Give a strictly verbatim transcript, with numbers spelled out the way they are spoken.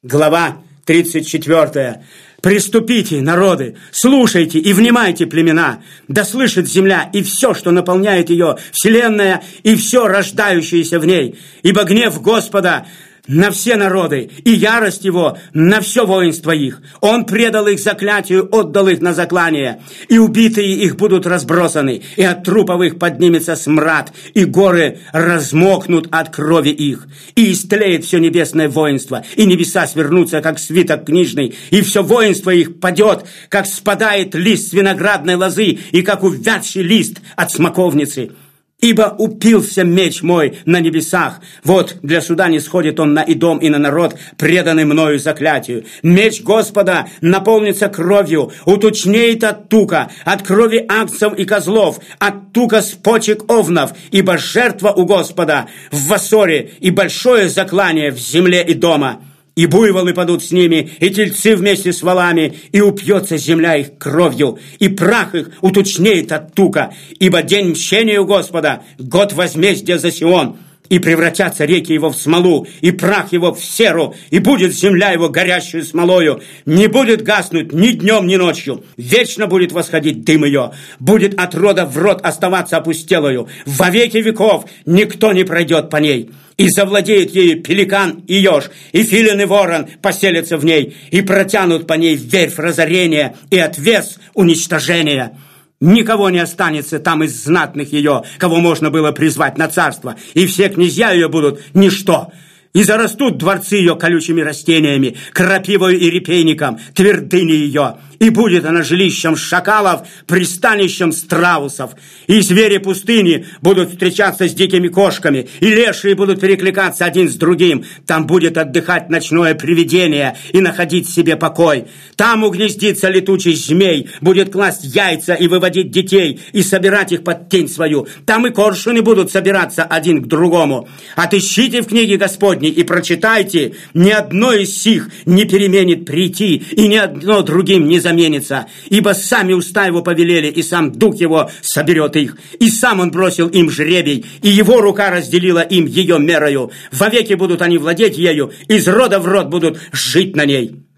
Глава тридцать четвёртая. «Приступите, народы, слушайте и внимайте, племена, да слышит земля и все, что наполняет ее, вселенная и все рождающееся в ней, ибо гнев Господа на все народы, и ярость его на все воинство их. Он предал их заклятию, отдал их на заклание, и убитые их будут разбросаны, и от трупов их поднимется смрад, и горы размокнут от крови их, и истлеет все небесное воинство, и небеса свернутся, как свиток книжный, и все воинство их падет, как спадает лист с виноградной лозы, и как увядший лист от смоковницы. Ибо упился меч мой на небесах. Вот для суда не сходит он на Идом и на народ, преданный мною заклятию. Меч Господа наполнится кровью, уточнеет от тука, от крови агнцев и козлов, от тука с почек овнов, ибо жертва у Господа в Вассоре и большое заклание в земле Идома. И буйволы падут с ними, и тельцы вместе с волами, и упьется земля их кровью, и прах их уточнеет от тука, ибо день мщения у Господа, год возмездия за Сион, и превратятся реки его в смолу, и прах его в серу, и будет земля его горящую смолою, не будет гаснуть ни днем, ни ночью, вечно будет восходить дым ее, будет от рода в род оставаться опустелою, во веки веков никто не пройдет по ней. И завладеет ею пеликан и еж, и филин и ворон поселятся в ней, и протянут по ней верфь разорения и отвес уничтожения. Никого не останется там из знатных ее, кого можно было призвать на царство, и все князья ее будут ничто. И зарастут дворцы ее колючими растениями, крапивою и репейником, твердыни ее, и будет она жилищем шакалов, пристанищем страусов. И звери пустыни будут встречаться с дикими кошками, и лешие будут перекликаться один с другим. Там будет отдыхать ночное привидение и находить себе покой. Там угнездится летучий змей, будет класть яйца и выводить детей, и собирать их под тень свою. Там и коршуны будут собираться один к другому. Отыщите в книге Господней и прочитайте, ни одно из сих не переменит прийти, и ни одно другим не заменится, ибо сами уста его повелели, и сам дух его соберет их, и сам он бросил им жребий, и его рука разделила им ее мерою. Вовеки будут они владеть ею, из рода в род будут жить на ней».